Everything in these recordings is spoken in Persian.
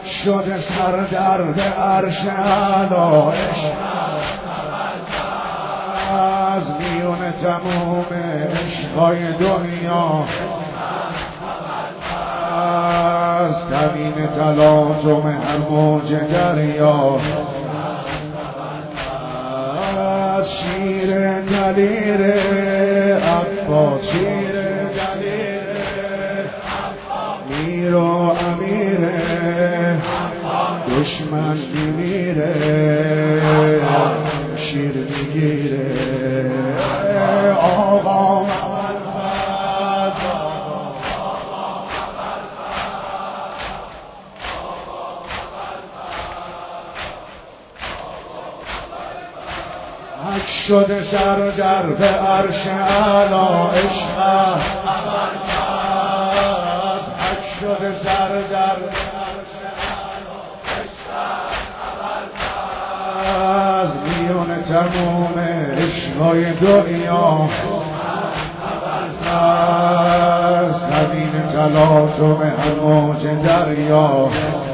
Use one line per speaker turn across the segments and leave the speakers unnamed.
شده سر در به عرش اعلی از میون تمام عشقای دنیا از زمین تلاطم هر موج دریا از شیر دلیر عباس شیر دلیر میر و امیر دشمن میمیره شیر میگیره آقا حک شده سر در به عرش اعلی عشق است حک شده سر در به عرش اعلی از میون تمام عشقای دنیا از زمین تلاطم هر موج دریا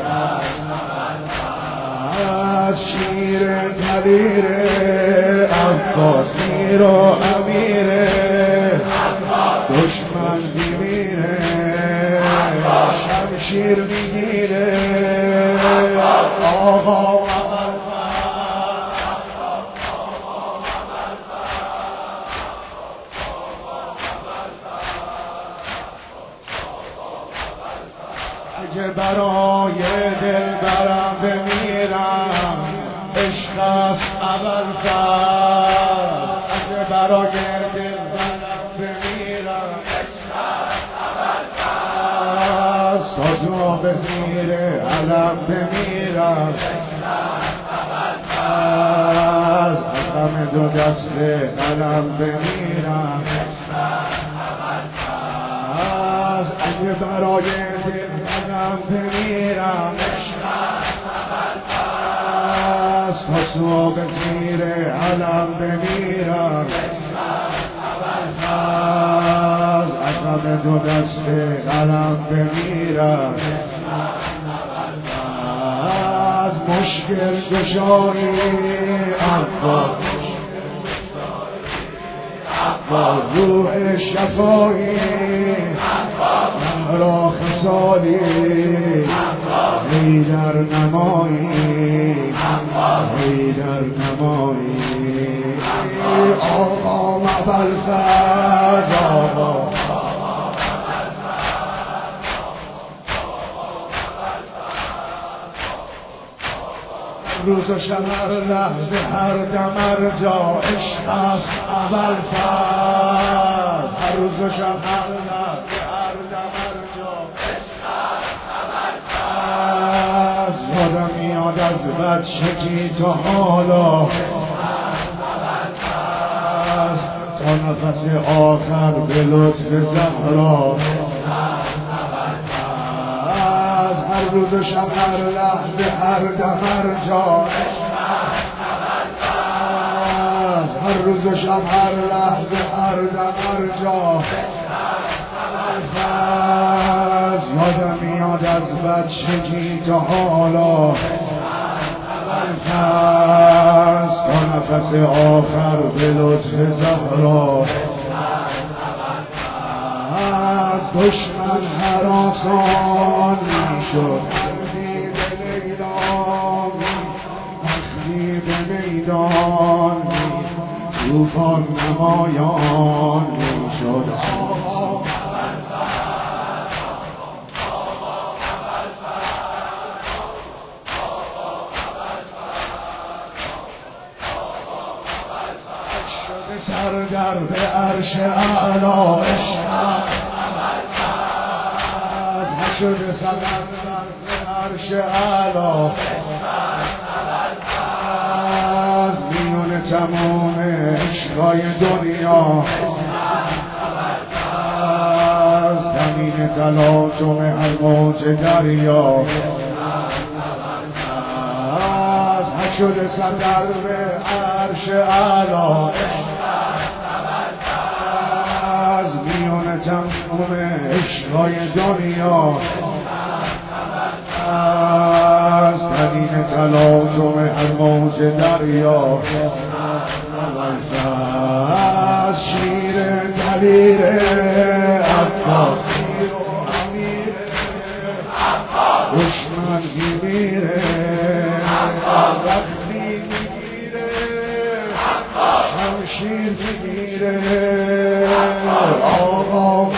از شیر دلیر عباس میر و امیر دشمن میمیره شمشیر میگیره آقا اگه برای دل برم بمیرم عشق است اول فرض اگه برای دل برم بمیرم عشق است اول فرض سازما به زیر علم بمیرم عشق است اول فرض از غم دو دست قلم بمیرم عشق است اول فرض اگه برای دل برم بمیرم عشق است اول فرض تا به زیر علم بمیرم از غم دو دست قلم بمیرم از مشکل گشایی عباس با روح شفایی را خسالی حیدر نمایی حیدر نمایی آقا مبلفز آقا روز و شب هر لحظه هر دم هر جا عشق است اول فرض هر روز و شب هر لحظه هر دم هر جا عشق است اول فرض یادم میاد از بچگی تا حالا تا نفس آخر به لطف زهرا هر روز و شب هر لحظه هر دم هر جا هر روز و شب هر لحظه هر دم هر جا یادم میاد از بچگی تا حالا تا نفس آخر به لطف زهرا از دشمن هراسان میشد مخلی به میدان توفان نمایان میشد سر در به عرش اعلی عشق شده سر در به عرش اعلی از میون تمام عشقای دنیا از زمین تلاطم هر موج دریا از شده سر در به عرش اعلی تمام عشقای دنیا در موج دریا از شیر دلیر عباس دشمن میمیره وقتی میگیره شمشیر میگیره آقا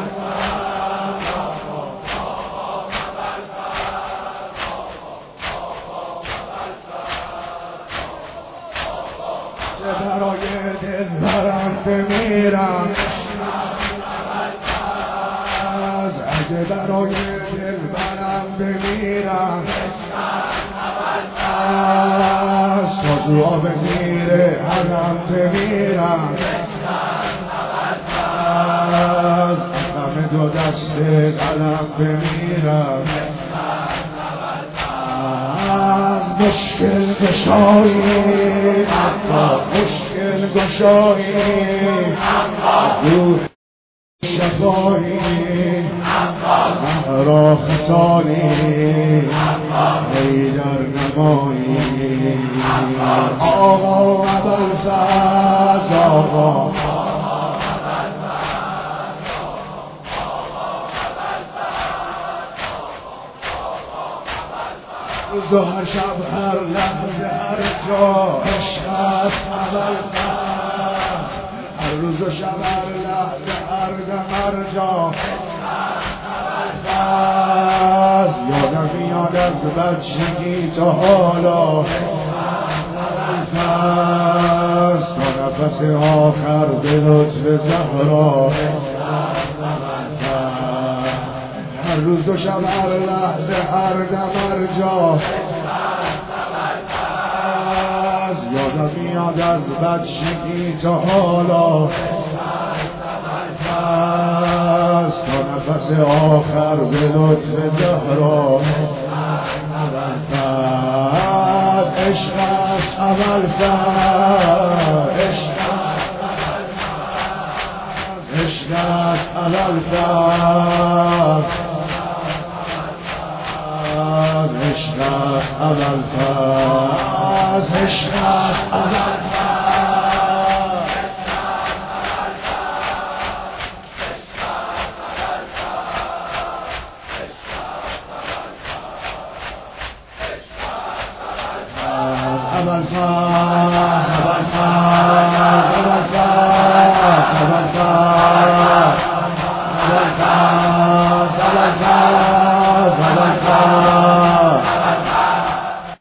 برای دلبرم بمیرم اگه برای دلبرم بمیرم سازو آب زیر علم بمیرم غم دو دست قلم بمیرم مشکل گشایی مشکل گشایی روح شفایی را خسانی حیدر نمایی آقا ابوالفضل آقا روز و هر شب هر لحظه هر جا عشق است ابوالفضل هر روز و شب هر لحظه هر دم هر جا یادم میاد از بچگی تا حالا تا نفس آخر به لطف زهرا هر روز و شب هر لحظه هر دم هر جا یادم میاد از بچگی تا حالا تا نفس آخر به لطف زهرا عشق است ابوالفضل عشق است ابوالفضل عشق است ابوالفضل عشق است ابوالفضل ابوالفضل